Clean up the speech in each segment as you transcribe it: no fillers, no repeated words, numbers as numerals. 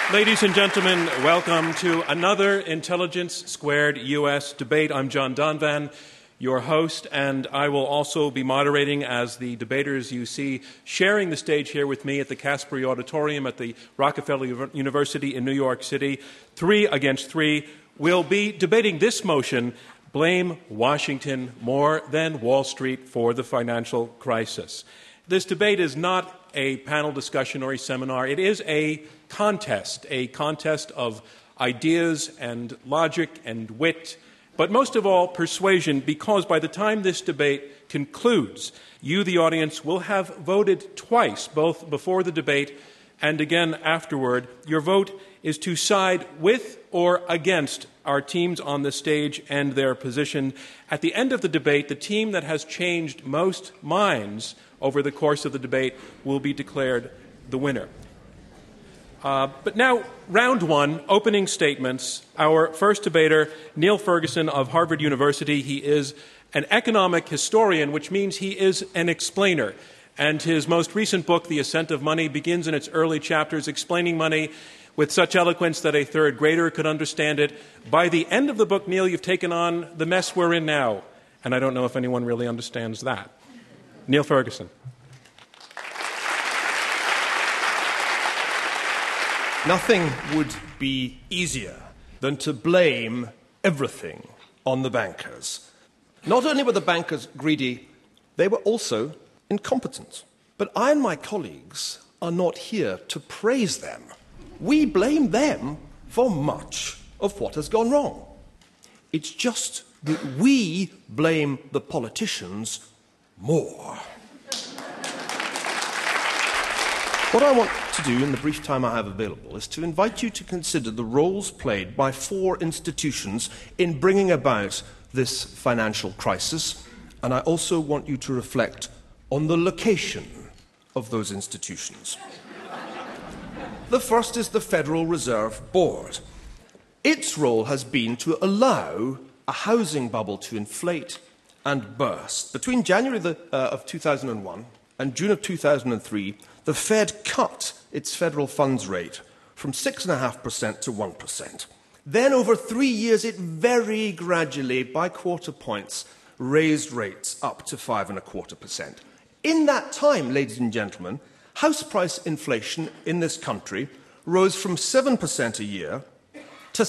Ladies and gentlemen, welcome to another Intelligence Squared U.S. debate. I'm John Donvan, your host, and I will also be moderating as the debaters you see sharing the stage here with me at the Caspary Auditorium at the Rockefeller University in New York City. 3 against 3 will be debating this motion: blame Washington more than Wall Street for the financial crisis. This debate is not a panel discussion or a seminar. It is a contest of ideas and logic and wit, but most of all, persuasion, because by the time this debate concludes, you, the audience, will have voted twice, both before the debate and again afterward. Your vote is to side with or against our teams on the stage and their position. At the end of the debate, the team that has changed most minds over the course of the debate will be declared the winner. But now, round one, opening statements. Our first debater, Niall Ferguson of Harvard University. He is an economic historian, which means he is an explainer. And his most recent book, The Ascent of Money, begins in its early chapters explaining money with such eloquence that a third grader could understand it. By the end of the book, Niall, you've taken on the mess we're in now. And I don't know if anyone really understands that. Niall Ferguson. Nothing would be easier than to blame everything on the bankers. Not only were the bankers greedy, they were also incompetent. But I and my colleagues are not here to praise them. We blame them for much of what has gone wrong. It's just that we blame the politicians more. What I want to do in the brief time I have available is to invite you to consider the roles played by 4 institutions in bringing about this financial crisis, and I also want you to reflect on the location of those institutions. The first is the Federal Reserve Board. Its role has been to allow a housing bubble to inflate and burst. Between January of 2001 and June of 2003, the Fed cut its federal funds rate from 6.5% to 1%. Then, over 3 years, it very gradually, by quarter points, raised rates up to 5.25%. In that time, ladies and gentlemen, house price inflation in this country rose from 7% a year to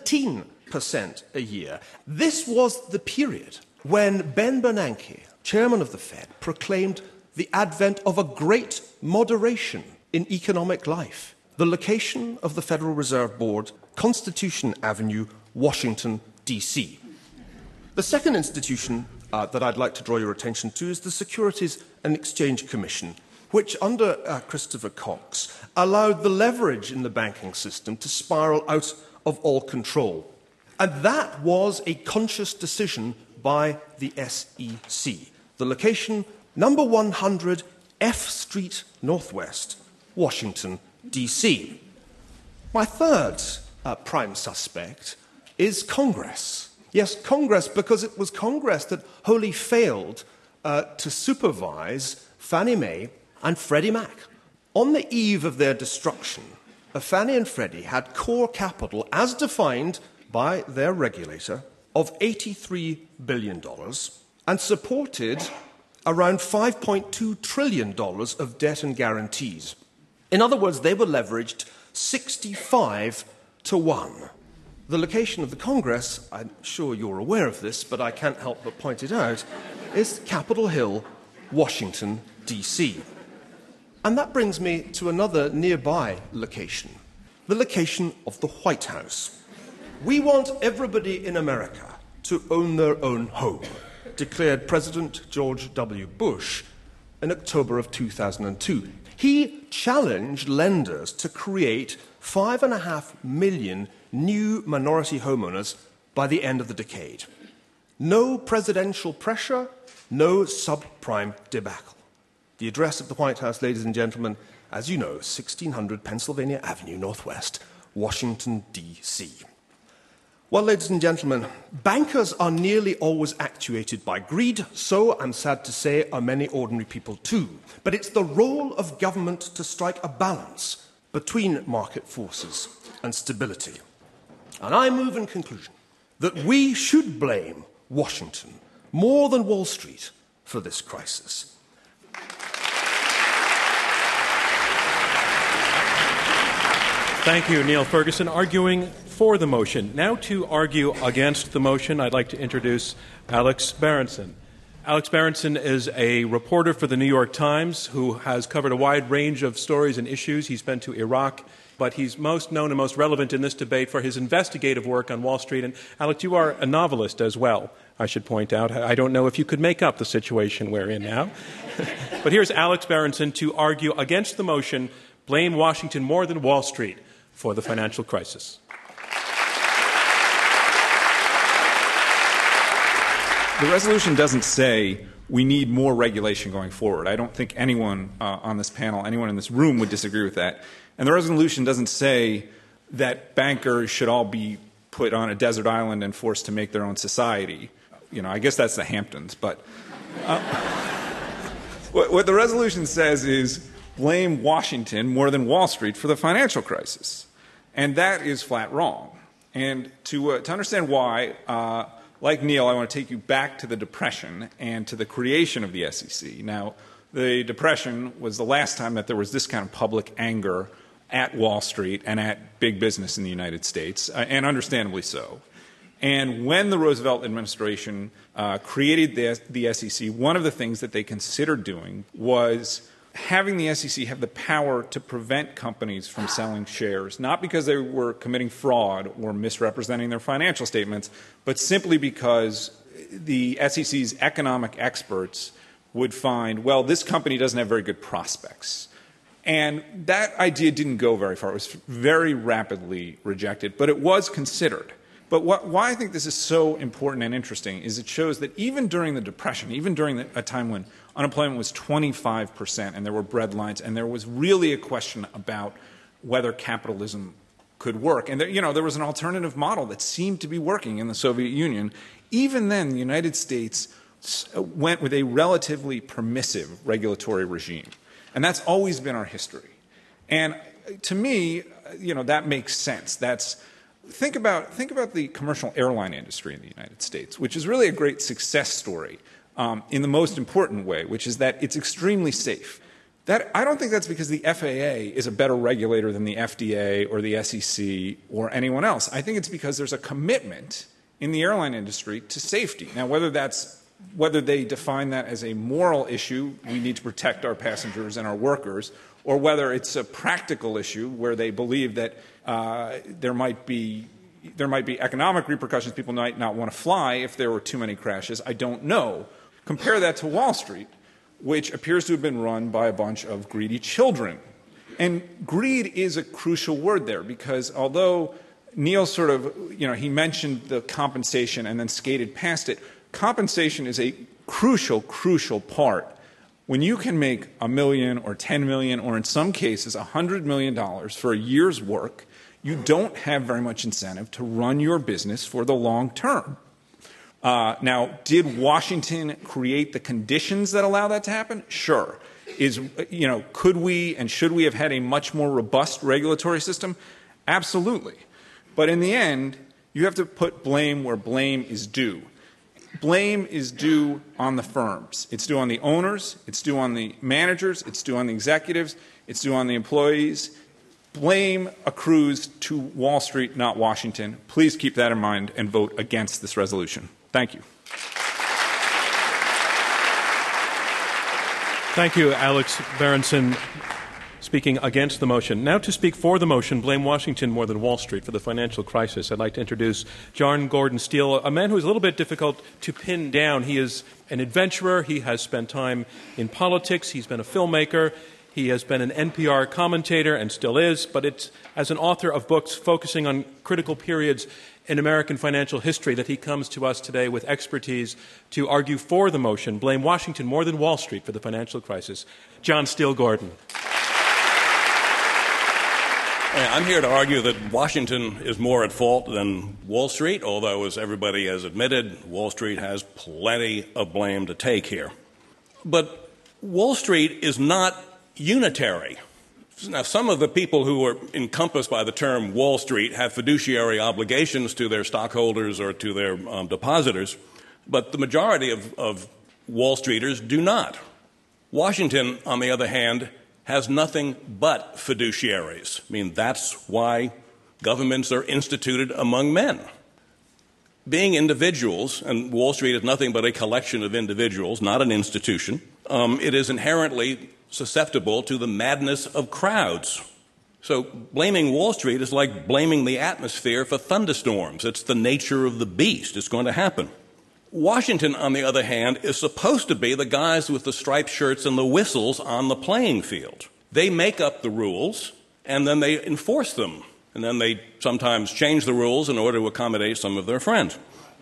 17% a year. This was the period when Ben Bernanke, chairman of the Fed, proclaimed the advent of a great moderation in economic life. The location of the Federal Reserve Board, Constitution Avenue, Washington, D.C. The second institution that I'd like to draw your attention to is the Securities and Exchange Commission, which, under Christopher Cox, allowed the leverage in the banking system to spiral out of all control. And that was a conscious decision by the SEC. The location, number 100 F Street Northwest, Washington, D.C. My third prime suspect is Congress. Yes, Congress, because it was Congress that wholly failed to supervise Fannie Mae and Freddie Mac. On the eve of their destruction, Fannie and Freddie had core capital, as defined by their regulator, of $83 billion and supported around $5.2 trillion of debt and guarantees. In other words, they were leveraged 65 to 1. The location of the Congress, I'm sure you're aware of this, but I can't help but point it out, is Capitol Hill, Washington, D.C. And that brings me to another nearby location, the location of the White House. We want everybody in America to own their own home, declared President George W. Bush in October of 2002. He challenged lenders to create 5.5 million new minority homeowners by the end of the decade. No presidential pressure, no subprime debacle. The address of the White House, ladies and gentlemen, as you know, 1600 Pennsylvania Avenue, Northwest, Washington, D.C. Well, ladies and gentlemen, bankers are nearly always actuated by greed, so, I'm sad to say, are many ordinary people too. But it's the role of government to strike a balance between market forces and stability. And I move in conclusion that we should blame Washington more than Wall Street for this crisis. Thank you, Neil Ferguson, arguing for the motion. Now to argue against the motion, I'd like to introduce Alex Berenson. Alex Berenson is a reporter for the New York Times who has covered a wide range of stories and issues. He's been to Iraq, but he's most known and most relevant in this debate for his investigative work on Wall Street. And, Alex, you are a novelist as well, I should point out. I don't know if you could make up the situation we're in now. But here's Alex Berenson to argue against the motion, blame Washington more than Wall Street for the financial crisis. The resolution doesn't say we need more regulation going forward. I don't think anyone on this panel, anyone in this room would disagree with that. And the resolution doesn't say that bankers should all be put on a desert island and forced to make their own society. You know, I guess that's the Hamptons. But what the resolution says is blame Washington more than Wall Street for the financial crisis. And that is flat wrong. And to understand why, like Neil, I want to take you back to the Depression and to the creation of the SEC. Now, the Depression was the last time that there was this kind of public anger at Wall Street and at big business in the United States, and understandably so. And when the Roosevelt administration created the SEC, one of the things that they considered doing was having the SEC have the power to prevent companies from selling shares, not because they were committing fraud or misrepresenting their financial statements, but simply because the SEC's economic experts would find, well, this company doesn't have very good prospects. And that idea didn't go very far. It was very rapidly rejected, but it was considered. But why I think this is so important and interesting is it shows that even during the Depression, even during a time when unemployment was 25% and there were breadlines and there was really a question about whether capitalism could work, and there was an alternative model that seemed to be working in the Soviet Union, even then the United States went with a relatively permissive regulatory regime. And that's always been our history. And to me, that makes sense. Think about the commercial airline industry in the United States, which is really a great success story in the most important way, which is that it's extremely safe. I don't think that's because the FAA is a better regulator than the FDA or the SEC or anyone else. I think it's because there's a commitment in the airline industry to safety. Now, whether they define that as a moral issue, we need to protect our passengers and our workers, or whether it's a practical issue where they believe that there might be economic repercussions, people might not want to fly if there were too many crashes, I don't know. Compare that to Wall Street, which appears to have been run by a bunch of greedy children. And greed is a crucial word there, because although Neil he mentioned the compensation and then skated past it, compensation is a crucial part. When you can make $1 million or $10 million or in some cases $100 million for a year's work, you don't have very much incentive to run your business for the long term. Now, did Washington create the conditions that allow that to happen? Sure. Could we and should we have had a much more robust regulatory system? Absolutely. But in the end, you have to put blame where blame is due. Blame is due on the firms. It's due on the owners. It's due on the managers. It's due on the executives. It's due on the employees. Blame accrues to Wall Street, not Washington. Please keep that in mind and vote against this resolution. Thank you. Thank you, Alex Berenson, speaking against the motion. Now to speak for the motion, blame Washington more than Wall Street for the financial crisis, I'd like to introduce John Gordon Steele, a man who is a little bit difficult to pin down. He is an adventurer. He has spent time in politics. He's been a filmmaker. He has been an NPR commentator and still is, but it's as an author of books focusing on critical periods in American financial history that he comes to us today with expertise to argue for the motion, blame Washington more than Wall Street for the financial crisis. John Steele Gordon. I'm here to argue that Washington is more at fault than Wall Street, although, as everybody has admitted, Wall Street has plenty of blame to take here. But Wall Street is not unitary. Now, some of the people who are encompassed by the term Wall Street have fiduciary obligations to their stockholders or to their depositors, but the majority of Wall Streeters do not. Washington, on the other hand, has nothing but fiduciaries. I mean, that's why governments are instituted among men. Being individuals, and Wall Street is nothing but a collection of individuals, not an institution, it is inherently susceptible to the madness of crowds. So blaming Wall Street is like blaming the atmosphere for thunderstorms. It's the nature of the beast. It's going to happen. Washington, on the other hand, is supposed to be the guys with the striped shirts and the whistles on the playing field. They make up the rules, and then they enforce them. And then they sometimes change the rules in order to accommodate some of their friends.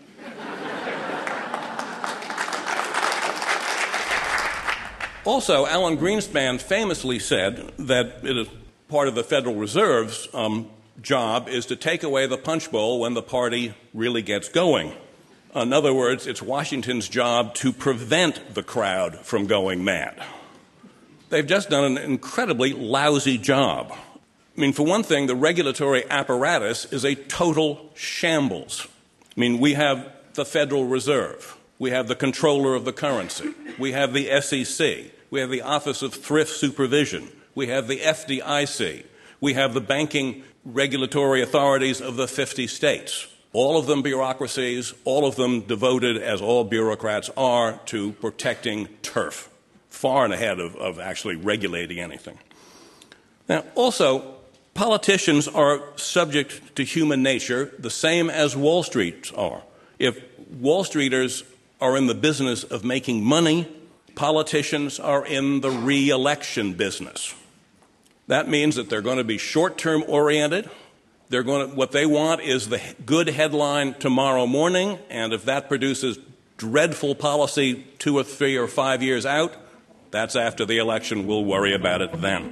Also, Alan Greenspan famously said that it is part of the Federal Reserve's job is to take away the punch bowl when the party really gets going. In other words, it's Washington's job to prevent the crowd from going mad. They've just done an incredibly lousy job. I mean, for one thing, the regulatory apparatus is a total shambles. I mean, we have the Federal Reserve. We have the controller of the currency. We have the SEC. We have the Office of Thrift Supervision. We have the FDIC. We have the banking regulatory authorities of the 50 states. All of them bureaucracies, all of them devoted, as all bureaucrats are, to protecting turf, far and ahead of actually regulating anything. Now, also, politicians are subject to human nature the same as Wall Street are. If Wall Streeters are in the business of making money, politicians are in the re-election business. That means that they're going to be short-term oriented. What they want is the good headline tomorrow morning, and if that produces dreadful policy 2 or 3 or 5 years out, that's after the election. We'll worry about it then.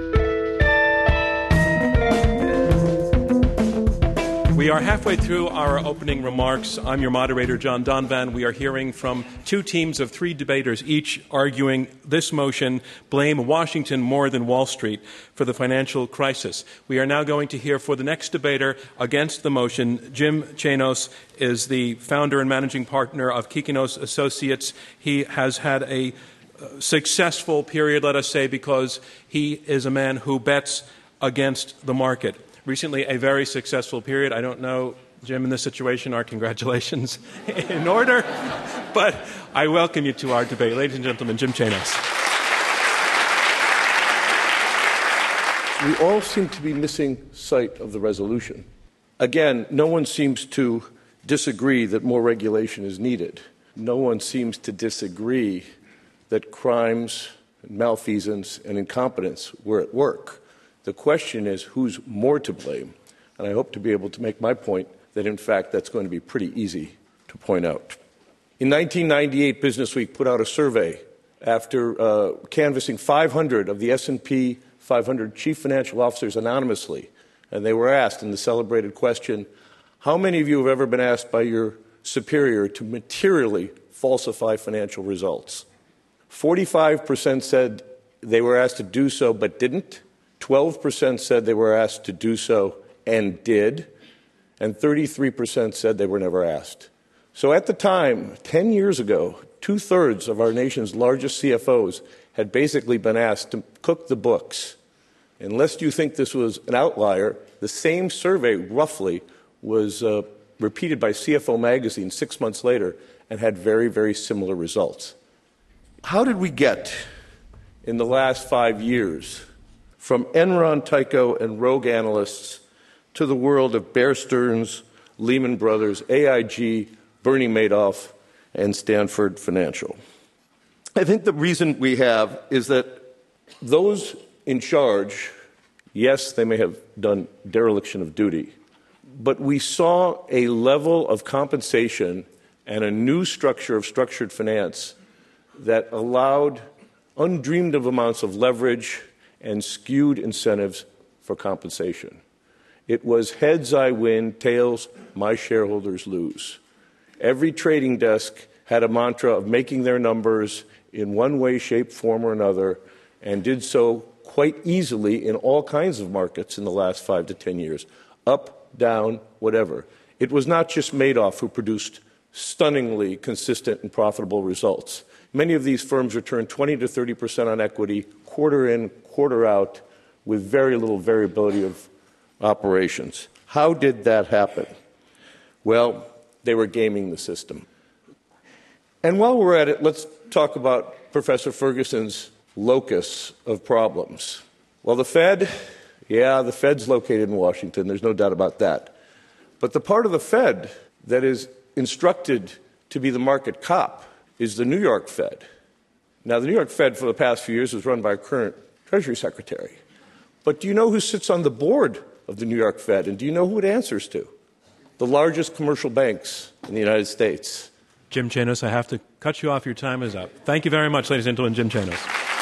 We are halfway through our opening remarks. I'm your moderator, John Donvan. We are hearing from 2 teams of 3 debaters, each arguing this motion, blame Washington more than Wall Street for the financial crisis. We are now going to hear for the next debater against the motion. Jim Chanos is the founder and managing partner of Kikinos Associates. He has had a successful period, let us say, because he is a man who bets against the market. Recently, a very successful period. I don't know, Jim, in this situation, our congratulations in order, but I welcome you to our debate. Ladies and gentlemen, Jim Chanos. We all seem to be missing sight of the resolution. Again, no one seems to disagree that more regulation is needed. No one seems to disagree that crimes, malfeasance, and incompetence were at work. The question is, who's more to blame? And I hope to be able to make my point that, in fact, that's going to be pretty easy to point out. In 1998, Business Week put out a survey after canvassing 500 of the S&P 500 chief financial officers anonymously. And they were asked in the celebrated question, how many of you have ever been asked by your superior to materially falsify financial results? 45% said they were asked to do so but didn't. 12% said they were asked to do so and did, and 33% said they were never asked. So at the time, 10 years ago, 2/3 of our nation's largest CFOs had basically been asked to cook the books. Unless you think this was an outlier, the same survey roughly was repeated by CFO Magazine 6 months later and had very, very similar results. How did we get in the last 5 years from Enron, Tyco, and rogue analysts to the world of Bear Stearns, Lehman Brothers, AIG, Bernie Madoff, and Stanford Financial? I think the reason we have is that those in charge, yes, they may have done dereliction of duty, but we saw a level of compensation and a new structure of structured finance that allowed undreamed of amounts of leverage and skewed incentives for compensation. It was heads I win, tails my shareholders lose. Every trading desk had a mantra of making their numbers in one way, shape, form, or another, and did so quite easily in all kinds of markets in the last 5 to 10 years, up, down, whatever. It was not just Madoff who produced stunningly consistent and profitable results. Many of these firms return 20 to 30% on equity, quarter in, quarter out, with very little variability of operations. How did that happen? Well, they were gaming the system. And while we're at it, let's talk about Professor Ferguson's locus of problems. Well, the Fed's located in Washington. There's no doubt about that. But the part of the Fed that is instructed to be the market cop is the New York Fed. Now, the New York Fed for the past few years was run by a current Treasury Secretary. But do you know who sits on the board of the New York Fed? And do you know who it answers to? The largest commercial banks in the United States. Jim Chanos, I have to cut you off. Your time is up. Thank you very much, ladies and gentlemen. Jim Chanos.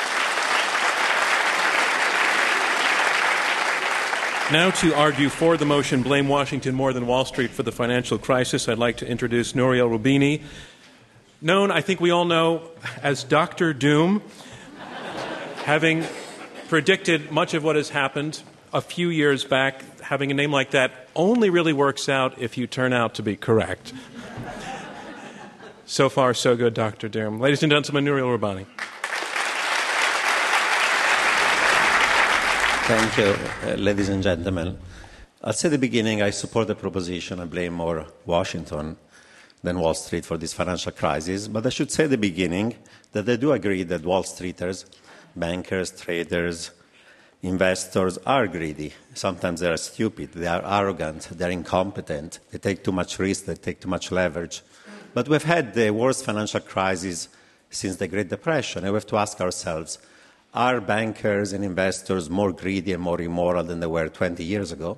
Now to argue for the motion, Blame Washington More Than Wall Street for the Financial Crisis, I'd like to introduce Nouriel Roubini, known, I think we all know, as Dr. Doom, having predicted much of what has happened a few years back. Having a name like that only really works out if you turn out to be correct. So far, so good, Dr. Doom. Ladies and gentlemen, Nouriel Roubini. Thank you, ladies and gentlemen. I'll say at the beginning I support the proposition and blame more Washington than Wall Street for this financial crisis. But I should say at the beginning that I do agree that Wall Streeters, bankers, traders, investors are greedy. Sometimes they are stupid, they are arrogant, they are incompetent, they take too much risk, they take too much leverage. But we've had the worst financial crisis since the Great Depression, and we have to ask ourselves, are bankers and investors more greedy and more immoral than they were 20 years ago?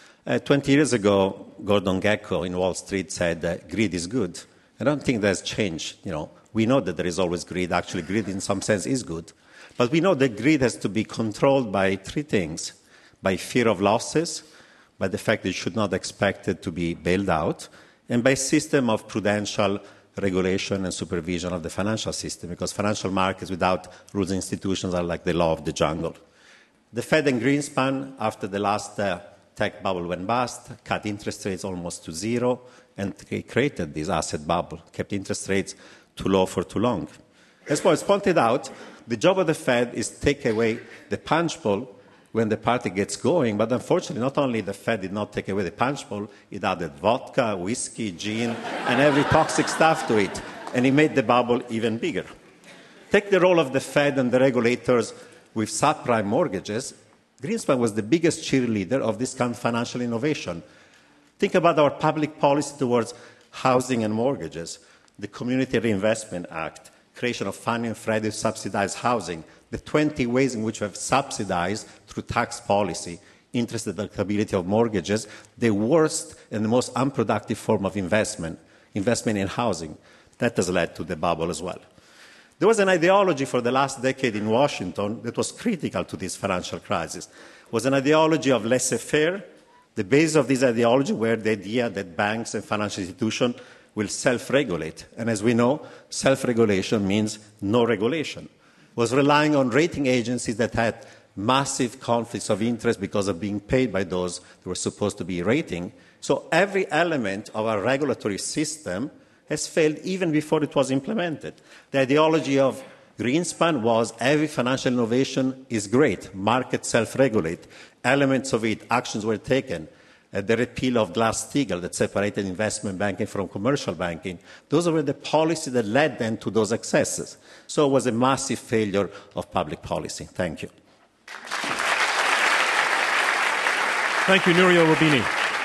20 years ago, Gordon Gekko in Wall Street said that greed is good. I don't think that's changed. We know that there is always greed. Actually, greed in some sense is good. But we know that greed has to be controlled by three things: by fear of losses, by the fact that you should not expect it to be bailed out, and by a system of prudential regulation and supervision of the financial system, because financial markets without rules and institutions are like the law of the jungle. The Fed and Greenspan, after the last tech bubble went bust, cut interest rates almost to zero, and they created this asset bubble, kept interest rates too low for too long. As was pointed out, the job of the Fed is to take away the punch bowl when the party gets going, but unfortunately not only the Fed did not take away the punch bowl, it added vodka, whiskey, gin, and every toxic stuff to it, and it made the bubble even bigger. Take the role of the Fed and the regulators with subprime mortgages. Greenspan was the biggest cheerleader of this kind of financial innovation. Think about our public policy towards housing and mortgages, the Community Reinvestment Act, creation of Fannie and Freddie subsidized housing, the 20 ways in which we have subsidized through tax policy, interest deductibility of mortgages, the worst and the most unproductive form of investment in housing. That has led to the bubble as well. There was an ideology for the last decade in Washington that was critical to this financial crisis. It was an ideology of laissez-faire. The base of this ideology were the idea that banks and financial institutions will self-regulate. And as we know, self-regulation means no regulation. It was relying on rating agencies that had massive conflicts of interest because of being paid by those who were supposed to be rating. So every element of our regulatory system has failed even before it was implemented. The ideology of Greenspan was every financial innovation is great, markets self-regulate. Elements of it, actions were taken. The repeal of Glass-Steagall that separated investment banking from commercial banking. Those were the policies that led then to those excesses. So it was a massive failure of public policy. Thank you. Thank you, Nouriel Roubini.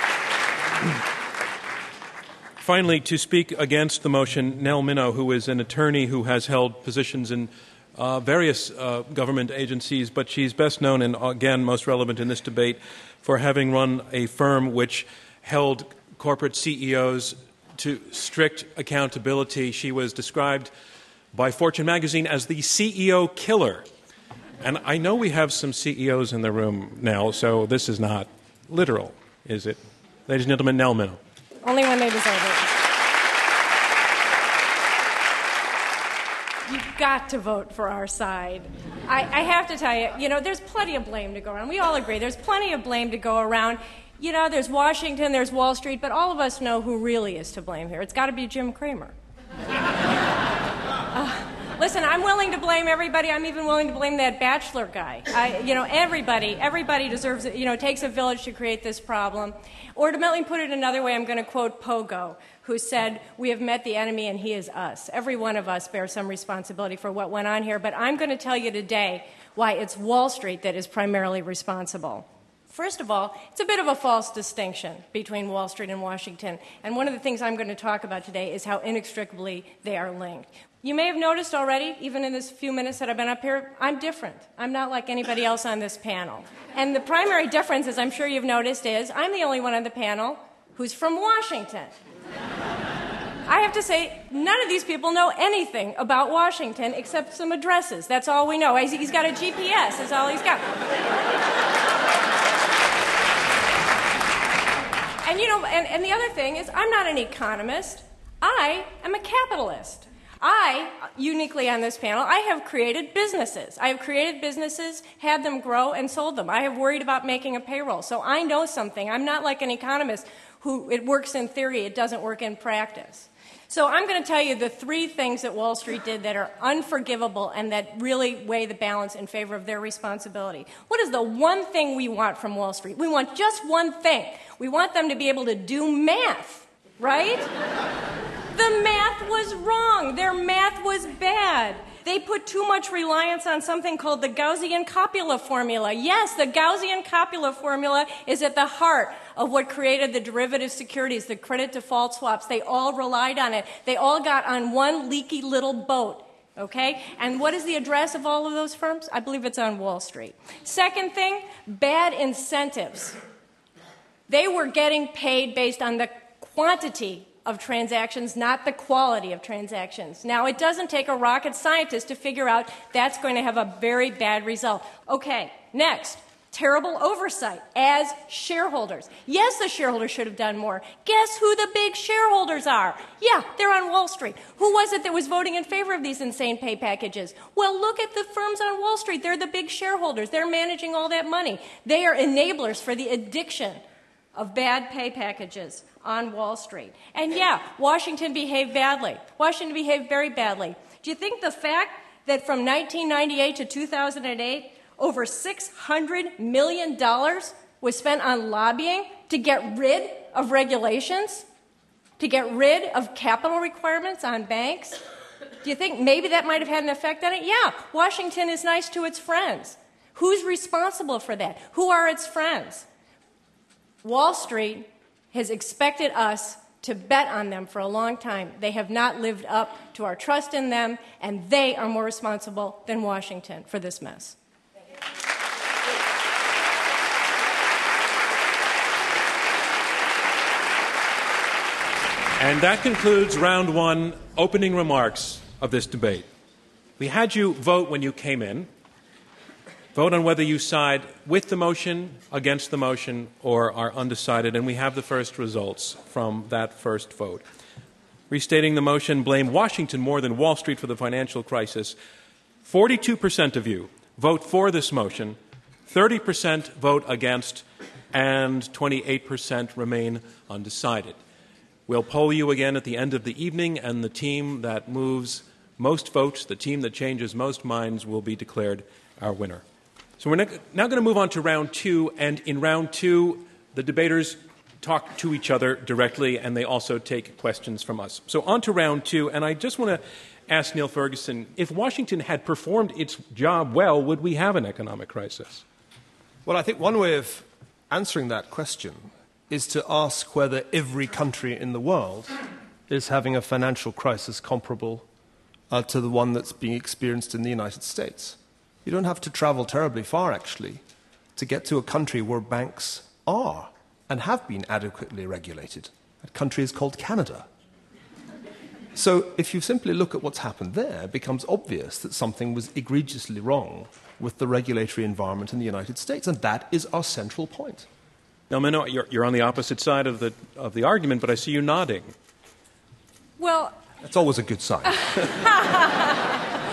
Finally, to speak against the motion, Nell Minow, who is an attorney who has held positions in various government agencies, but she's best known and, again, most relevant in this debate for having run a firm which held corporate CEOs to strict accountability. She was described by Fortune magazine as the CEO killer. And I know we have some CEOs in the room now, so this is not literal, is it? Ladies and gentlemen, Nell Minow. Only when they deserve it. You've got to vote for our side. I have to tell you, there's plenty of blame to go around. We all agree there's plenty of blame to go around. There's Washington, there's Wall Street, but all of us know who really is to blame here. It's got to be Jim Cramer. Listen, I'm willing to blame everybody. I'm even willing to blame that Bachelor guy. Everybody deserves it. It takes a village to create this problem. Or to let me put it another way, I'm going to quote Pogo, who said, "We have met the enemy and he is us." Every one of us bears some responsibility for what went on here, but I'm going to tell you today why it's Wall Street that is primarily responsible. First of all, it's a bit of a false distinction between Wall Street and Washington, and one of the things I'm going to talk about today is how inextricably they are linked. You may have noticed already, even in this few minutes that I've been up here, I'm different. I'm not like anybody else on this panel. And the primary difference, as I'm sure you've noticed, is I'm the only one on the panel who's from Washington. I have to say, none of these people know anything about Washington except some addresses. That's all we know. He's got a GPS. That's all he's got. And the other thing is, I'm not an economist. I am a capitalist. I, uniquely on this panel, I have created businesses. I have created businesses, had them grow, and sold them. I have worried about making a payroll. So I know something. I'm not like an economist who it works in theory, it doesn't work in practice. So I'm going to tell you the three things that Wall Street did that are unforgivable and that really weigh the balance in favor of their responsibility. What is the one thing we want from Wall Street? We want just one thing. We want them to be able to do math, right? The math was wrong. Their math was bad. They put too much reliance on something called the Gaussian-Coppola formula. Yes, the Gaussian-Coppola formula is at the heart of what created the derivative securities, the credit default swaps. They all relied on it. They all got on one leaky little boat. Okay? And what is the address of all of those firms? I believe it's on Wall Street. Second thing, bad incentives. They were getting paid based on the quantity of transactions, not the quality of transactions. Now, it doesn't take a rocket scientist to figure out that's going to have a very bad result. Okay, next, terrible oversight as shareholders. Yes, the shareholders should have done more. Guess who the big shareholders are? Yeah, they're on Wall Street. Who was it that was voting in favor of these insane pay packages? Well, look at the firms on Wall Street. They're the big shareholders. They're managing all that money. They are enablers for the addiction of bad pay packages on Wall Street. And yeah, Washington behaved badly. Washington behaved very badly. Do you think the fact that from 1998 to 2008, over $600 million was spent on lobbying to get rid of regulations, to get rid of capital requirements on banks? Do you think maybe that might have had an effect on it? Yeah, Washington is nice to its friends. Who's responsible for that? Who are its friends? Wall Street has expected us to bet on them for a long time. They have not lived up to our trust in them, and they are more responsible than Washington for this mess. And that concludes round one, opening remarks of this debate. We had you vote when you came in. Vote on whether you side with the motion, against the motion, or are undecided, and we have the first results from that first vote. Restating the motion, blame Washington more than Wall Street for the financial crisis. 42% of you vote for this motion, 30% vote against, and 28% remain undecided. We'll poll you again at the end of the evening, and the team that moves most votes, the team that changes most minds, will be declared our winner. So we're now going to move on to round two, and in round two, the debaters talk to each other directly, and they also take questions from us. So on to round two, and I just want to ask Neil Ferguson, if Washington had performed its job well, would we have an economic crisis? Well, I think one way of answering that question is to ask whether every country in the world is having a financial crisis comparable to the one that's being experienced in the United States. You don't have to travel terribly far, actually, to get to a country where banks are and have been adequately regulated. That country is called Canada. So if you simply look at what's happened there, it becomes obvious that something was egregiously wrong with the regulatory environment in the United States, and that is our central point. Now, Minnow, you're on the opposite side of the argument, but I see you nodding. Well, that's always a good sign.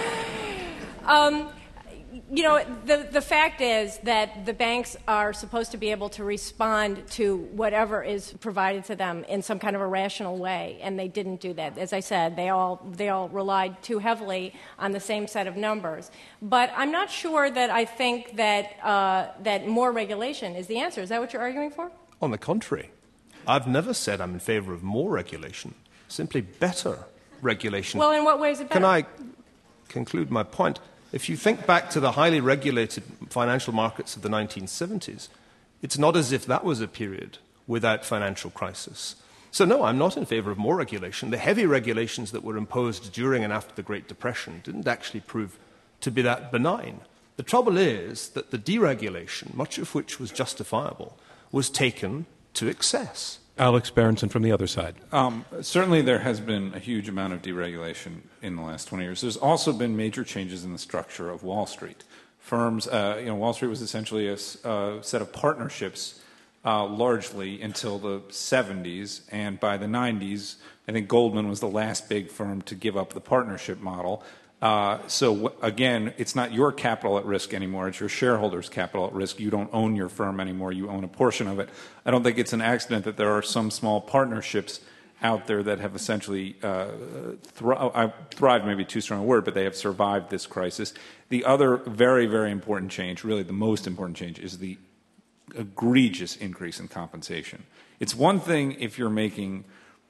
The fact is that the banks are supposed to be able to respond to whatever is provided to them in some kind of a rational way, and they didn't do that. As I said, they all relied too heavily on the same set of numbers. But I'm not sure that I think that more regulation is the answer. Is that what you're arguing for? On the contrary, I've never said I'm in favor of more regulation, simply better regulation. Well, in what way is it better? Can I conclude my point? If you think back to the highly regulated financial markets of the 1970s, it's not as if that was a period without financial crisis. So no, I'm not in favor of more regulation. The heavy regulations that were imposed during and after the Great Depression didn't actually prove to be that benign. The trouble is that the deregulation, much of which was justifiable, was taken to excess. Alex Berenson from the other side. Certainly there has been a huge amount of deregulation in the last 20 years. There's also been major changes in the structure of Wall Street. Firms, Wall Street was essentially a set of partnerships largely until the 70s, and by the 90s, I think Goldman was the last big firm to give up the partnership model. Again, it's not your capital at risk anymore. It's your shareholders' capital at risk. You don't own your firm anymore. You own a portion of it. I don't think it's an accident that there are some small partnerships out there that have essentially thrived, maybe too strong a word, but they have survived this crisis. The other very, very important change, really the most important change, is the egregious increase in compensation. It's one thing if you're making,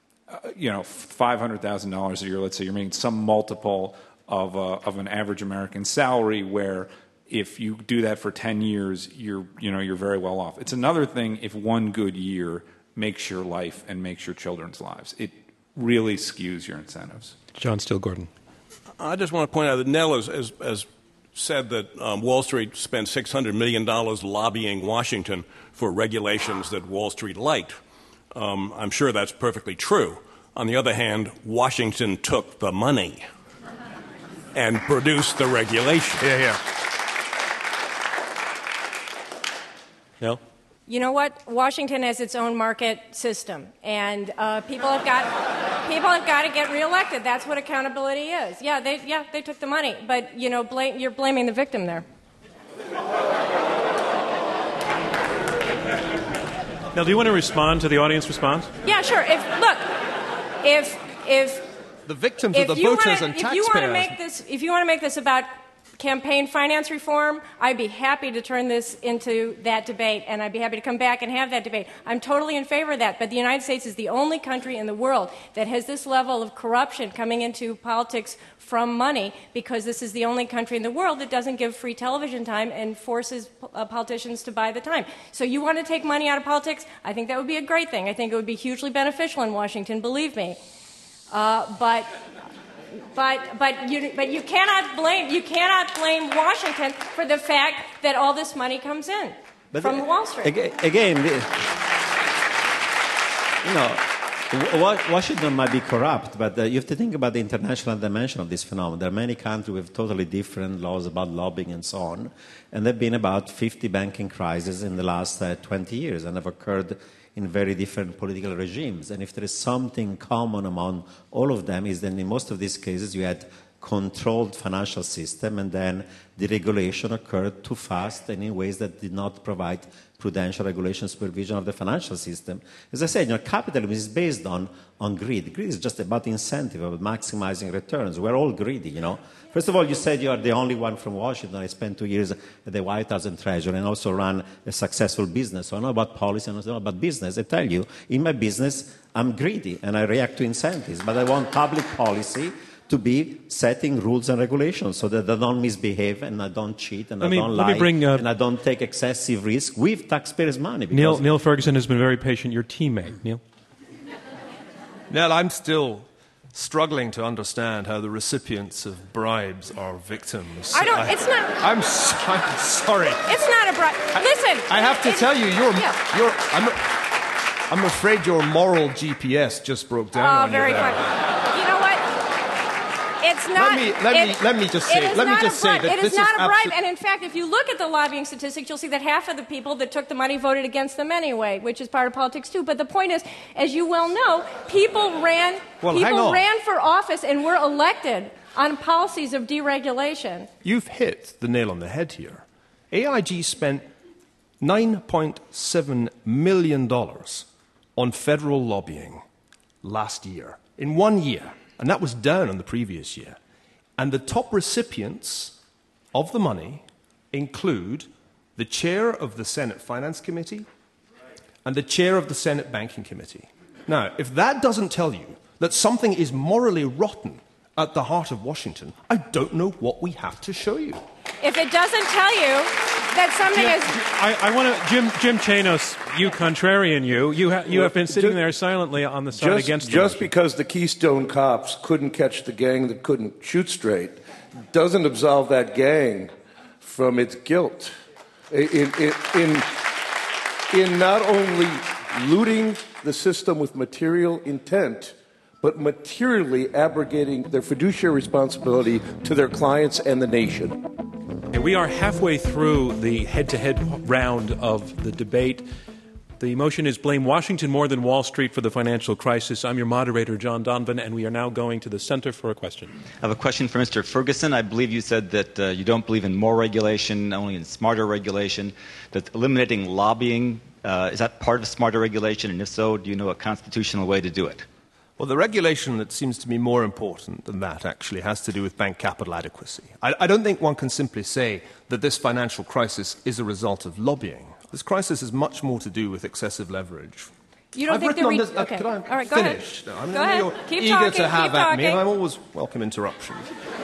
$500,000 a year. Let's say you're making some multiple of an average American salary, where if you do that for 10 years, you're very well off. It's another thing if one good year makes your life and makes your children's lives. It really skews your incentives. John Steele Gordon. I just want to point out that Nell has said that Wall Street spent $600 million lobbying Washington for regulations that Wall Street liked. I'm sure that's perfectly true. On the other hand, Washington took the money and produced the regulation. Yeah. No? You know what? Washington has its own market system, and people have got to get reelected. That's what accountability is. Yeah, they took the money, but you're blaming the victim there. Now, do you want to respond to the audience response? Yeah, sure. If the victims are the voters and taxpayers. If you want to make this about campaign finance reform, I'd be happy to turn this into that debate, and I'd be happy to come back and have that debate. I'm totally in favor of that, but the United States is the only country in the world that has this level of corruption coming into politics from money, because this is the only country in the world that doesn't give free television time and forces politicians to buy the time. So you want to take money out of politics? I think that would be a great thing. I think it would be hugely beneficial in Washington, believe me. But you cannot blame Washington for the fact that all this money comes in from Wall Street. Again, Washington might be corrupt, but you have to think about the international dimension of this phenomenon. There are many countries with totally different laws about lobbying and so on, and there have been about 50 banking crises in the last 20 years, and have occurred in very different political regimes. And if there is something common among all of them, is that in most of these cases you had controlled financial system, and then the regulation occurred too fast and in ways that did not provide prudential regulation supervision of the financial system. As I said, capitalism is based on greed. Greed is just about incentive, about maximizing returns. We're all greedy, First of all, you said you are the only one from Washington. I spent 2 years at the White House and Treasury and also ran a successful business. So I know about policy and I know about business. I tell you, in my business, I'm greedy and I react to incentives. But I want public policy to be setting rules and regulations so that I don't misbehave and I don't cheat and I don't lie and I don't take excessive risk with taxpayers' money. Neil Ferguson has been very patient. Your teammate, Neil. Nell, I'm still struggling to understand how the recipients of bribes are victims. It's not. I'm sorry. It's not a bribe. Listen. I have to tell you, I'm afraid your moral GPS just broke down on you there. Very funny. You know what? It's not. Let me just say that it is not a bribe. And in fact, if you look at the lobbying statistics, you'll see that half of the people that took the money voted against them anyway, which is part of politics too. But the point is, as you well know, people ran for office and were elected on policies of deregulation. You've hit the nail on the head here. AIG spent $9.7 million on federal lobbying last year, in 1 year, and that was down on the previous year. And the top recipients of the money include the chair of the Senate Finance Committee and the chair of the Senate Banking Committee. Now, if that doesn't tell you that something is morally rotten at the heart of Washington, I don't know what we have to show you. If it doesn't tell you that something is... I want to... Jim Chanos, you contrarian, you have been sitting there silently on the side against the Just motion. because the Keystone Cops couldn't catch the gang that couldn't shoot straight doesn't absolve that gang from its guilt in not only looting the system with material intent, but materially abrogating their fiduciary responsibility to their clients and the nation. Okay, we are halfway through the head-to-head round of the debate. The motion is blame Washington more than Wall Street for the financial crisis. I'm your moderator, John Donovan, and we are now going to the center for a question. I have a question for Mr. Ferguson. I believe you said that you don't believe in more regulation, only in smarter regulation, that eliminating lobbying, is that part of smarter regulation? And if so, do you know a constitutional way to do it? Well, the regulation that seems to me more important than that actually has to do with bank capital adequacy. I don't think one can simply say that this financial crisis is a result of lobbying. This crisis has much more to do with excessive leverage. You don't I've think written the... on this, okay. Could I All right, go finish? ahead. No, I mean, Go ahead. You're Keep eager talking, to have keep at me, and talking. I'm always welcome interruptions.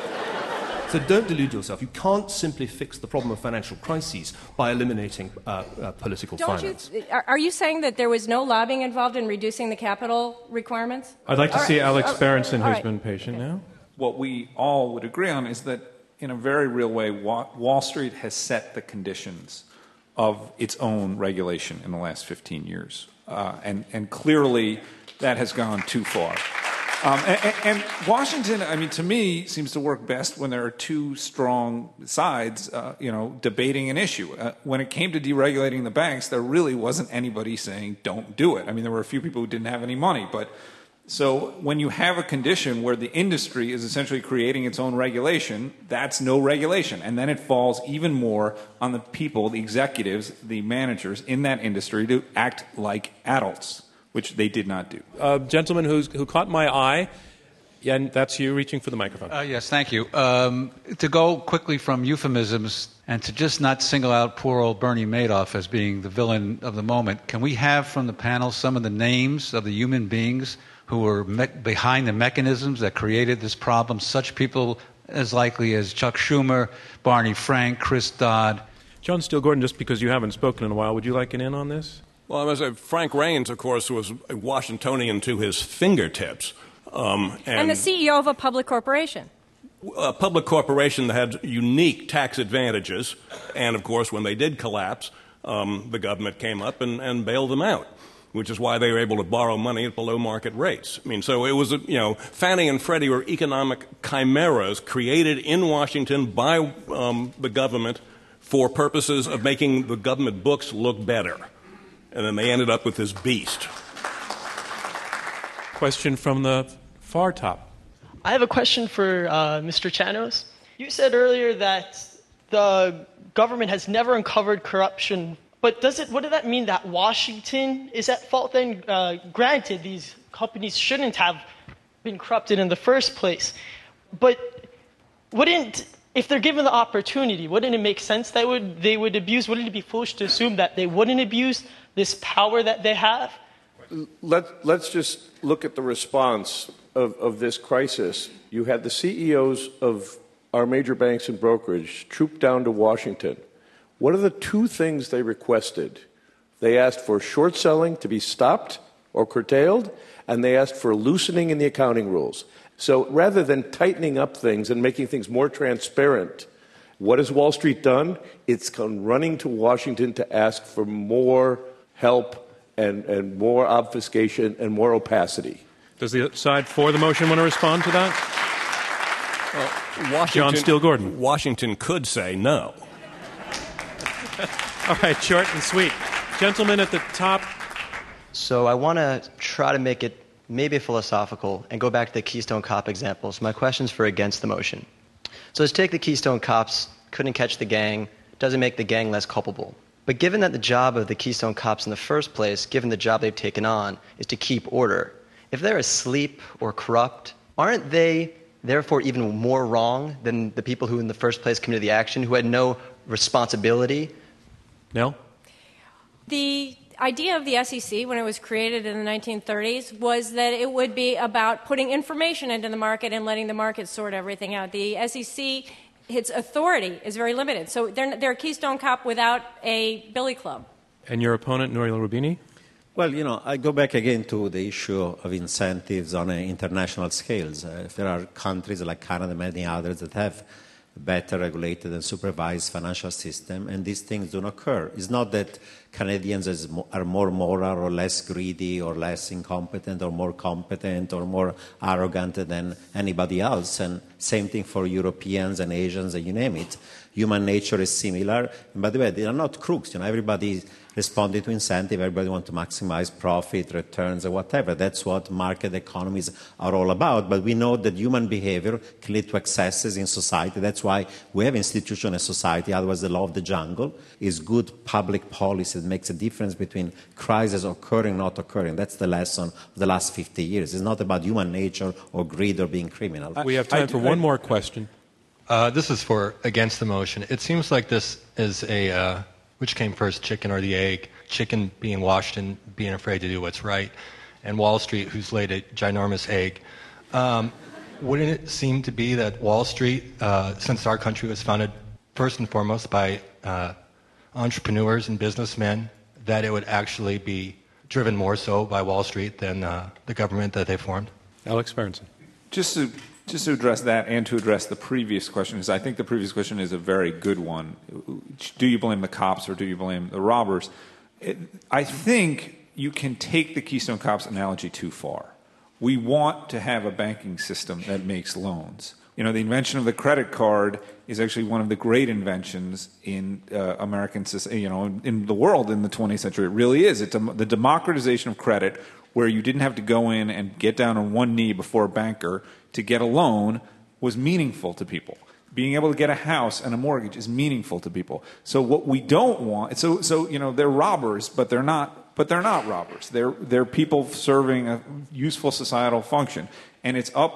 So don't delude yourself. You can't simply fix the problem of financial crises by eliminating political finance. Are you saying that there was no lobbying involved in reducing the capital requirements? I'd like to see Alex Berenson, All who's right. been patient now. What we all would agree on is that, in a very real way, Wall Street has set the conditions of its own regulation in the last 15 years. And clearly, that has gone too far. And Washington, I mean, to me, seems to work best when there are two strong sides, debating an issue. When it came to deregulating the banks, there really wasn't anybody saying don't do it. I mean, there were a few people who didn't have any money. But so when you have a condition where the industry is essentially creating its own regulation, that's no regulation. And then it falls even more on the people, the executives, the managers in that industry to act like adults, which they did not do. Gentleman who caught my eye, and that's you reaching for the microphone. Yes, thank you. To go quickly from euphemisms and to just not single out poor old Bernie Madoff as being the villain of the moment, can we have from the panel some of the names of the human beings who were behind the mechanisms that created this problem, such people as likely as Chuck Schumer, Barney Frank, Chris Dodd? John Steele Gordon, just because you haven't spoken in a while, would you like an in on this? Well, I must say, Frank Raines, of course, was a Washingtonian to his fingertips. And the CEO of a public corporation. A public corporation that had unique tax advantages. And, of course, when they did collapse, the government came up and bailed them out, which is why they were able to borrow money at below market rates. I mean, so it was, Fannie and Freddie were economic chimeras created in Washington by the government for purposes of making the government books look better. And then they ended up with this beast. Question from the far top. I have a question for Mr. Chanos. You said earlier that the government has never uncovered corruption, but what does that mean, that Washington is at fault then? Granted, these companies shouldn't have been corrupted in the first place, but if they're given the opportunity, wouldn't it make sense that they would abuse? Wouldn't it be foolish to assume that they wouldn't abuse this power that they have? Let's just look at the response of this crisis. You had the CEOs of our major banks and brokerage troop down to Washington. What are the two things they requested? They asked for short selling to be stopped or curtailed, and they asked for loosening in the accounting rules. So rather than tightening up things and making things more transparent, what has Wall Street done? It's gone running to Washington to ask for more help and more obfuscation and more opacity. Does the side for the motion want to respond to that? John Steele Gordon. Washington could say no. All right, short and sweet. Gentleman at the top. So I want to try to make it maybe philosophical, and go back to the Keystone Cop examples. My question's for against the motion. So let's take the Keystone Cops, couldn't catch the gang, doesn't make the gang less culpable. But given that the job of the Keystone Cops in the first place, given the job they've taken on, is to keep order, if they're asleep or corrupt, aren't they therefore even more wrong than the people who in the first place committed the action, who had no responsibility? Nell? The idea of the SEC when it was created in the 1930s was that it would be about putting information into the market and letting the market sort everything out. The SEC, its authority is very limited. So they're a Keystone Cop without a billy club. And your opponent, Nouriel Roubini? Well, I go back again to the issue of incentives on international scales. If there are countries like Canada and many others that have better regulated and supervised financial system, and these things do not occur. It's not that Canadians are more moral or less greedy or less incompetent or more competent or more arrogant than anybody else, and same thing for Europeans and Asians, and you name it. Human nature is similar. And by the way, they are not crooks. Everybody responding to incentive, everybody wants to maximize profit, returns, or whatever. That's what market economies are all about. But we know that human behavior can lead to excesses in society. That's why we have institutions in society. Otherwise, the law of the jungle is good public policy that makes a difference between crises occurring, not occurring. That's the lesson of the last 50 years. It's not about human nature or greed or being criminal. We have time for one more question. This is for against the motion. It seems like this is a which came first, chicken or the egg? Chicken being Washington, being afraid to do what's right, and Wall Street, who's laid a ginormous egg. Wouldn't it seem to be that Wall Street, since our country was founded first and foremost by entrepreneurs and businessmen, that it would actually be driven more so by Wall Street than the government that they formed? Alex Berenson. Just to address that and to address the previous question, because I think the previous question is a very good one. Do you blame the cops or do you blame the robbers? I think you can take the Keystone Cops analogy too far. We want to have a banking system that makes loans. The invention of the credit card is actually one of the great inventions in American society, in the world in the 20th century. It really is. It's the democratization of credit, where you didn't have to go in and get down on one knee before a banker to get a loan, was meaningful to people. Being able to get a house and a mortgage is meaningful to people. So what we don't want, they're robbers, but they're not robbers. They're people serving a useful societal function, and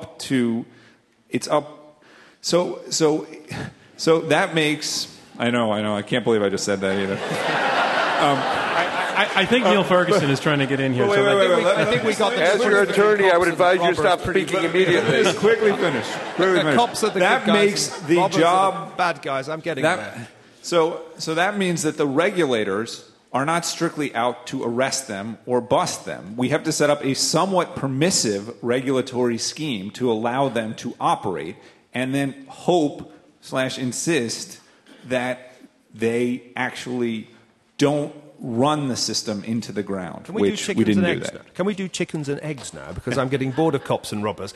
so that makes, I know, I can't believe I just said that either. I think Neil Ferguson is trying to get in here. I think we got the As your attorney, I would advise you to stop speaking immediately. Just quickly finish. Cops are the that good guys. Makes the job the bad guys. I'm getting there. So that means that the regulators are not strictly out to arrest them or bust them. We have to set up a somewhat permissive regulatory scheme to allow them to operate, and then hope/insist that they actually don't run the system into the ground, which we didn't do that. Now? Can we do chickens and eggs now? Because I'm getting bored of cops and robbers.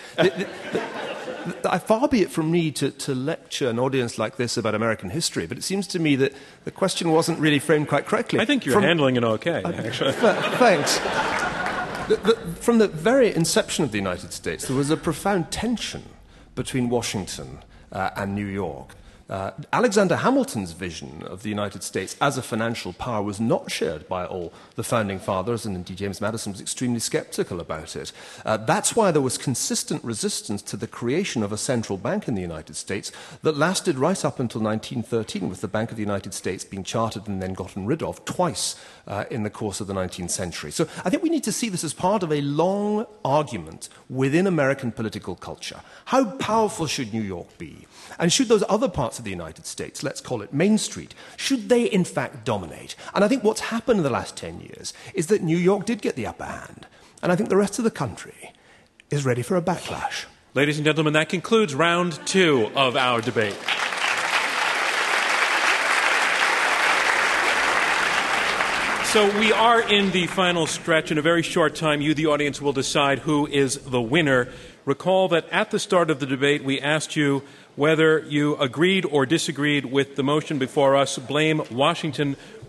Far be it from me to lecture an audience like this about American history, but it seems to me that the question wasn't really framed quite correctly. I think you're handling it okay, actually. Thanks. From the very inception of the United States, there was a profound tension between Washington and New York. Alexander Hamilton's vision of the United States as a financial power was not shared by all the founding fathers, and indeed James Madison was extremely skeptical about it. That's why there was consistent resistance to the creation of a central bank in the United States that lasted right up until 1913, with the Bank of the United States being chartered and then gotten rid of twice in the course of the 19th century. So I think we need to see this as part of a long argument within American political culture. How powerful should New York be? And should those other parts of the United States, let's call it Main Street, should they in fact dominate? And I think what's happened in the last 10 years is that New York did get the upper hand. And I think the rest of the country is ready for a backlash. Ladies and gentlemen, that concludes round 2 of our debate. So we are in the final stretch. In a very short time, you, the audience, will decide who is the winner. Recall that at the start of the debate, we asked you whether you agreed or disagreed with the motion before us, blame Washington,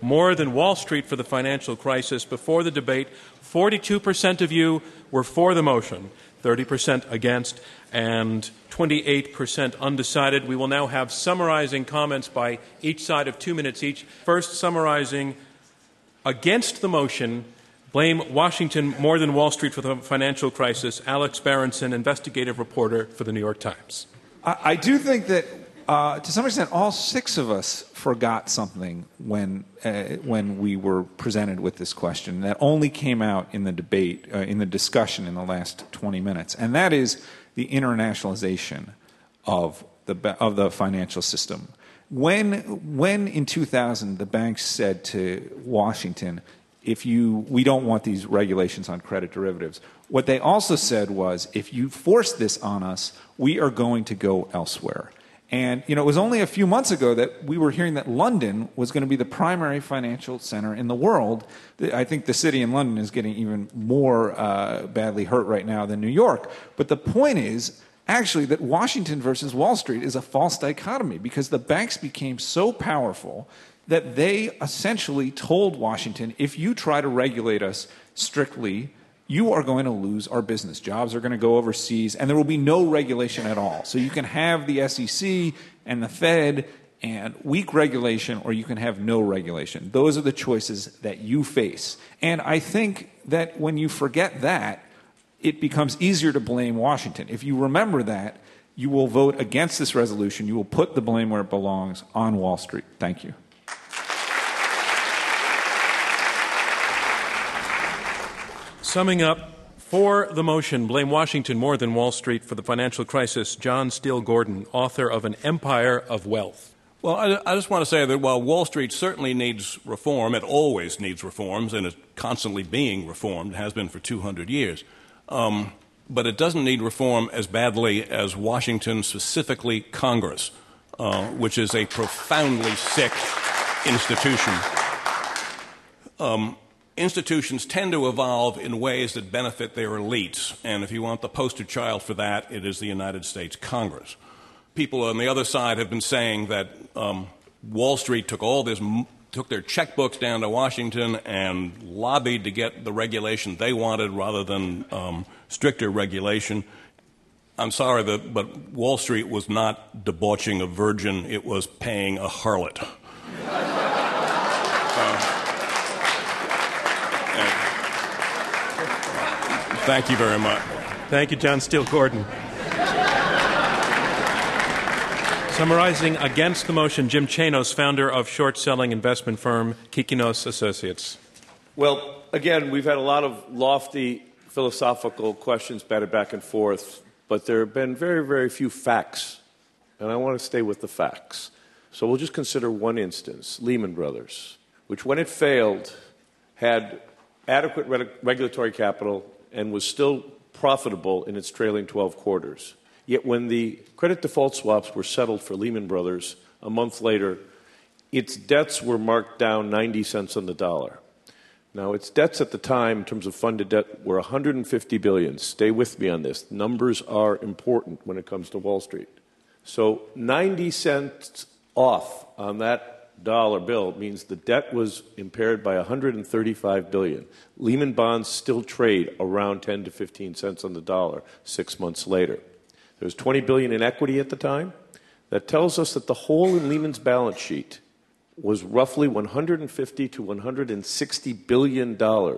more than Wall Street for the financial crisis. Before the debate, 42% of you were for the motion, 30% against, and 28% undecided. We will now have summarizing comments by each side of 2 minutes each. First, summarizing against the motion, blame Washington more than Wall Street for the financial crisis, Alex Berenson, investigative reporter for the New York Times. I do think that, to some extent, all six of us forgot something when we were presented with this question that only came out in the debate, in the discussion in the last 20 minutes, and that is the internationalization of the financial system. When in 2000 the banks said to Washington, we don't want these regulations on credit derivatives, what they also said was, if you force this on us, we are going to go elsewhere. And, it was only a few months ago that we were hearing that London was going to be the primary financial center in the world. I think the city in London is getting even more badly hurt right now than New York. But the point is, actually, that Washington versus Wall Street is a false dichotomy because the banks became so powerful that they essentially told Washington, if you try to regulate us strictly, you are going to lose our business. Jobs are going to go overseas, and there will be no regulation at all. So you can have the SEC and the Fed and weak regulation, or you can have no regulation. Those are the choices that you face. And I think that when you forget that, it becomes easier to blame Washington. If you remember that, you will vote against this resolution. You will put the blame where it belongs, on Wall Street. Thank you. Summing up, for the motion, blame Washington more than Wall Street for the financial crisis, John Steele Gordon, author of An Empire of Wealth. Well, I just want to say that while Wall Street certainly needs reform, it always needs reforms, and it's constantly being reformed, has been for 200 years. But it doesn't need reform as badly as Washington, specifically Congress, which is a profoundly sick institution. Institutions tend to evolve in ways that benefit their elites, and if you want the poster child for that, it is the United States Congress. People on the other side have been saying that Wall Street took their checkbooks down to Washington and lobbied to get the regulation they wanted rather than stricter regulation. I'm sorry, but Wall Street was not debauching a virgin, it was paying a harlot. Thank you very much. Thank you, John Steele Gordon. Summarizing against the motion, Jim Chanos, founder of short-selling investment firm Kikinos Associates. Well, again, we've had a lot of lofty philosophical questions batted back and forth, but there have been very, very few facts, and I want to stay with the facts. So we'll just consider one instance, Lehman Brothers, which when it failed had adequate regulatory capital and was still profitable in its trailing 12 quarters. Yet when the credit default swaps were settled for Lehman Brothers a month later, its debts were marked down 90 cents on the dollar. Now, its debts at the time, in terms of funded debt, were $150 billion. Stay with me on this. Numbers are important when it comes to Wall Street. So 90 cents off on that dollar bill means the debt was impaired by $135 billion. Lehman bonds still trade around 10 to 15 cents on the dollar 6 months later. There was $20 billion in equity at the time. That tells us that the hole in Lehman's balance sheet was roughly $150 to $160 billion.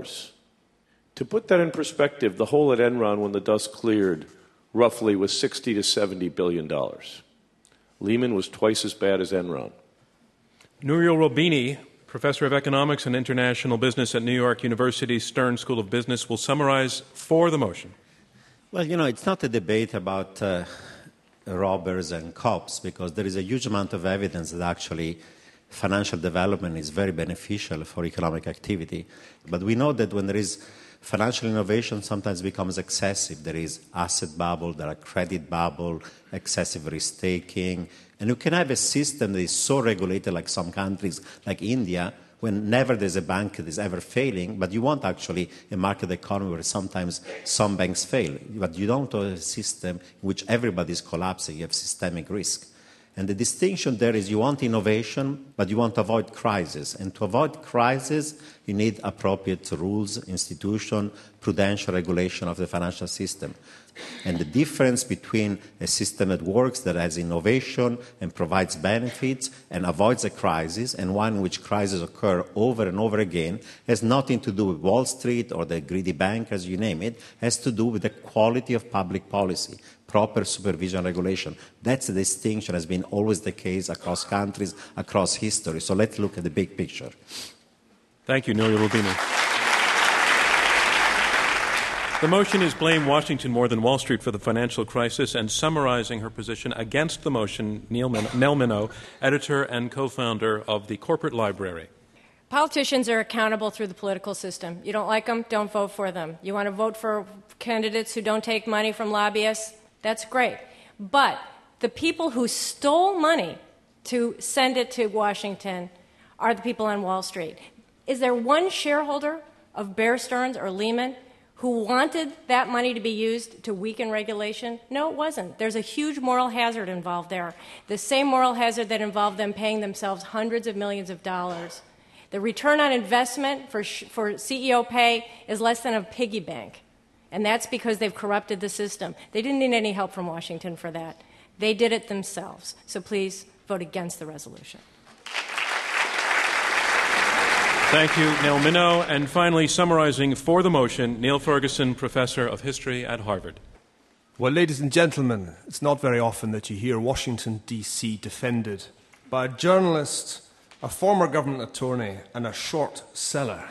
To put that in perspective, the hole at Enron, when the dust cleared, roughly was $60 to $70 billion. Lehman was twice as bad as Enron. Nouriel Roubini, professor of economics and international business at New York University's Stern School of Business, will summarize for the motion. Well, it's not a debate about robbers and cops, because there is a huge amount of evidence that actually financial development is very beneficial for economic activity. But we know that when there is financial innovation, sometimes becomes excessive. There is asset bubble, there are credit bubble, excessive risk-taking. And you can have a system that is so regulated like some countries, like India, when never there's a bank that is ever failing, but you want actually a market economy where sometimes some banks fail. But you don't have a system in which everybody is collapsing. You have systemic risk. And the distinction there is you want innovation, but you want to avoid crisis. And to avoid crisis, you need appropriate rules, institution, prudential regulation of the financial system. And the difference between a system that works, that has innovation and provides benefits and avoids a crisis, and one in which crises occur over and over again, has nothing to do with Wall Street or the greedy bankers, you name it, has to do with the quality of public policy, proper supervision regulation. That's the distinction, has been always the case across countries, across history. So let's look at the big picture. Thank you, Nouriel Roubini. The motion is Blame Washington More Than Wall Street for the Financial Crisis, and summarizing her position against the motion, Nell Minow, editor and co-founder of the Corporate Library. Politicians are accountable through the political system. You don't like them, don't vote for them. You want to vote for candidates who don't take money from lobbyists? That's great. But the people who stole money to send it to Washington are the people on Wall Street. Is there one shareholder of Bear Stearns or Lehman who wanted that money to be used to weaken regulation? No, it wasn't. There's a huge moral hazard involved there. The same moral hazard that involved them paying themselves hundreds of millions of dollars. The return on investment for CEO pay is less than a piggy bank. And that's because they've corrupted the system. They didn't need any help from Washington for that. They did it themselves. So please vote against the resolution. Thank you, Nell Minow. And finally, summarizing for the motion, Neil Ferguson, professor of history at Harvard. Well, ladies and gentlemen, it's not very often that you hear Washington, D.C. defended by a journalist, a former government attorney, and a short seller.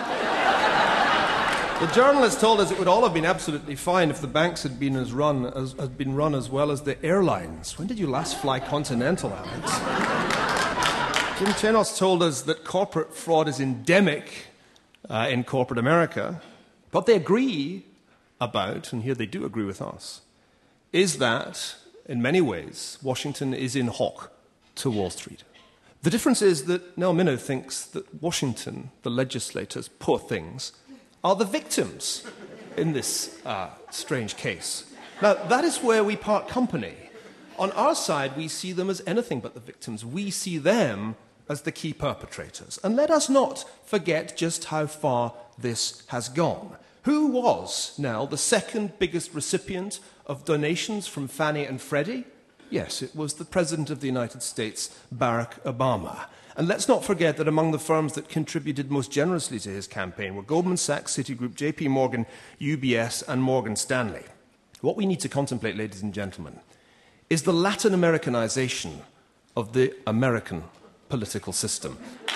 The journalist told us it would all have been absolutely fine if the banks had been run as well as the airlines. When did you last fly Continental, Alex? Jim Chanos told us that corporate fraud is endemic in corporate America. What they agree about, and here they do agree with us, is that, in many ways, Washington is in hock to Wall Street. The difference is that Nell Minow thinks that Washington, the legislators, poor things, are the victims in this strange case. Now, that is where we part company. On our side, we see them as anything but the victims. We see them as the key perpetrators. And let us not forget just how far this has gone. Who was, Nell, the second biggest recipient of donations from Fannie and Freddie? Yes, it was the President of the United States, Barack Obama. And let's not forget that among the firms that contributed most generously to his campaign were Goldman Sachs, Citigroup, JP Morgan, UBS, and Morgan Stanley. What we need to contemplate, ladies and gentlemen, is the Latin Americanization of the American political system.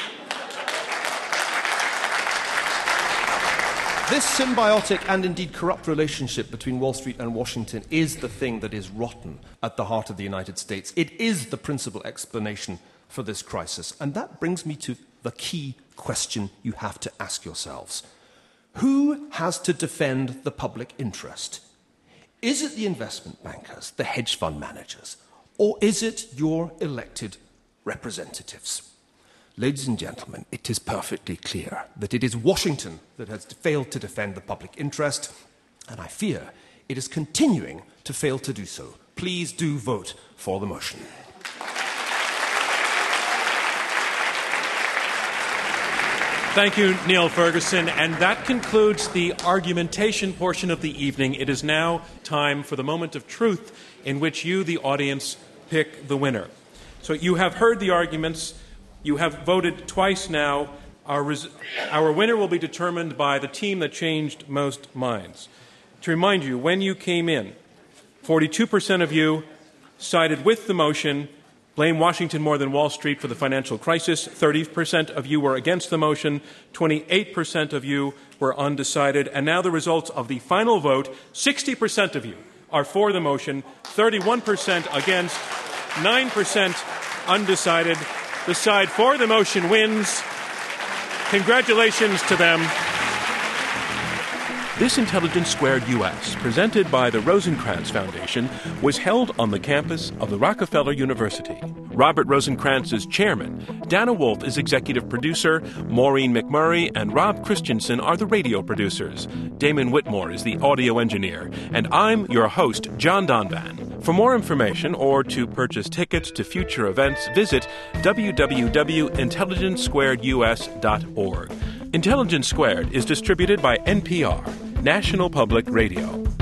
This symbiotic and indeed corrupt relationship between Wall Street and Washington is the thing that is rotten at the heart of the United States. It is the principal explanation for this crisis. And that brings me to the key question you have to ask yourselves. Who has to defend the public interest? Is it the investment bankers, the hedge fund managers, or is it your elected representatives? Ladies and gentlemen, it is perfectly clear that it is Washington that has failed to defend the public interest, and I fear it is continuing to fail to do so. Please do vote for the motion. Thank you, Neil Ferguson. And that concludes the argumentation portion of the evening. It is now time for the moment of truth in which you, the audience, pick the winner. So you have heard the arguments. You have voted twice now. Our winner will be determined by the team that changed most minds. To remind you, when you came in, 42% of you sided with the motion, blame Washington more than Wall Street for the financial crisis. 30% of you were against the motion. 28% of you were undecided. And now the results of the final vote, 60% of you are for the motion, 31% against, 9% undecided. The side for the motion wins. Congratulations to them. This Intelligence Squared U.S., presented by the Rosencrantz Foundation, was held on the campus of the Rockefeller University. Robert Rosencrantz is chairman, Dana Wolf is executive producer, Maureen McMurray and Rob Christensen are the radio producers. Damon Whitmore is the audio engineer. And I'm your host, John Donvan. For more information or to purchase tickets to future events, visit www.intelligencesquaredus.org. Intelligence Squared is distributed by NPR, National Public Radio.